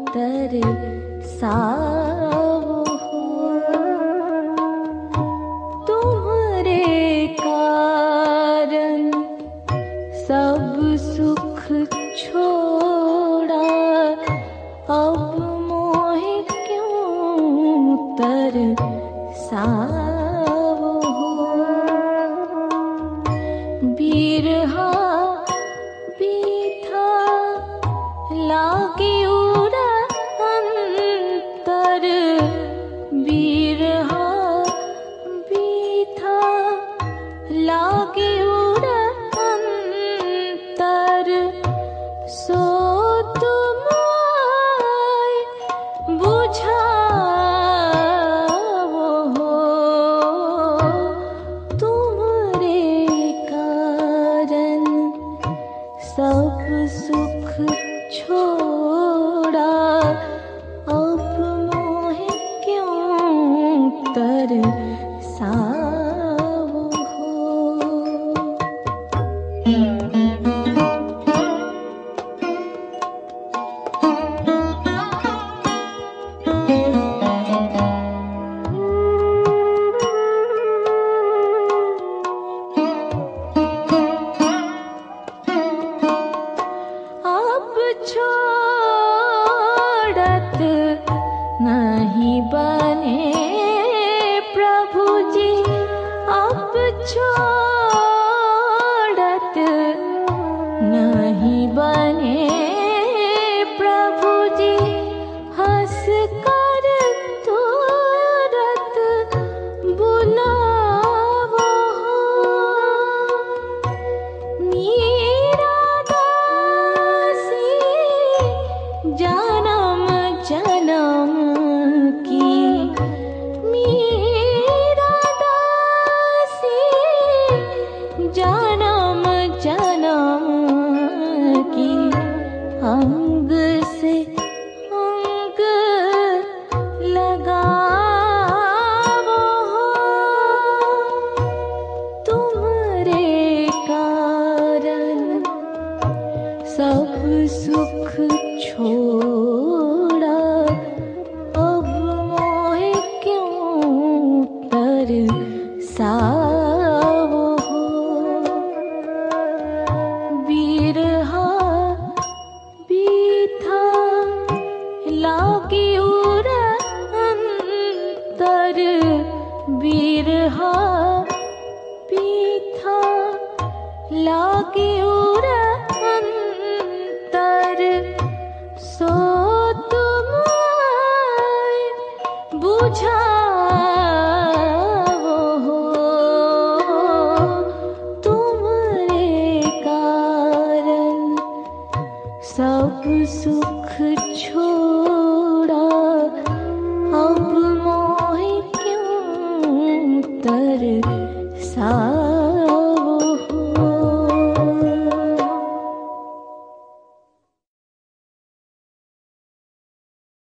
तर सावो तुम्हारे कारण सब सुख छोड़ा, अब मोहे क्यों तर सावो बिरहा बीथा लागे उरा अंतर, बिरहा बीथा लागे उरा अंतर, सो तुम आए बुझावो तुम्हारे कारण सब सुख छोड़ा, अब मोहे क्यों तर सावो अब छोड़त नहीं बने प्रभु जी, अब छोड़त नहीं बने प्रभु जी, हंस कर तुरत बुलावो मीरा दासी जन्म जन्म की, मीरा दासी जन्म जन्म की, अंग से अंग लगावो तुम्हारे कारण सब सुख छोड़ा, अब मोहे क्यों तर सावो बिरहा बीथा लागे उरा अंतर, बिरहा बीथा लागे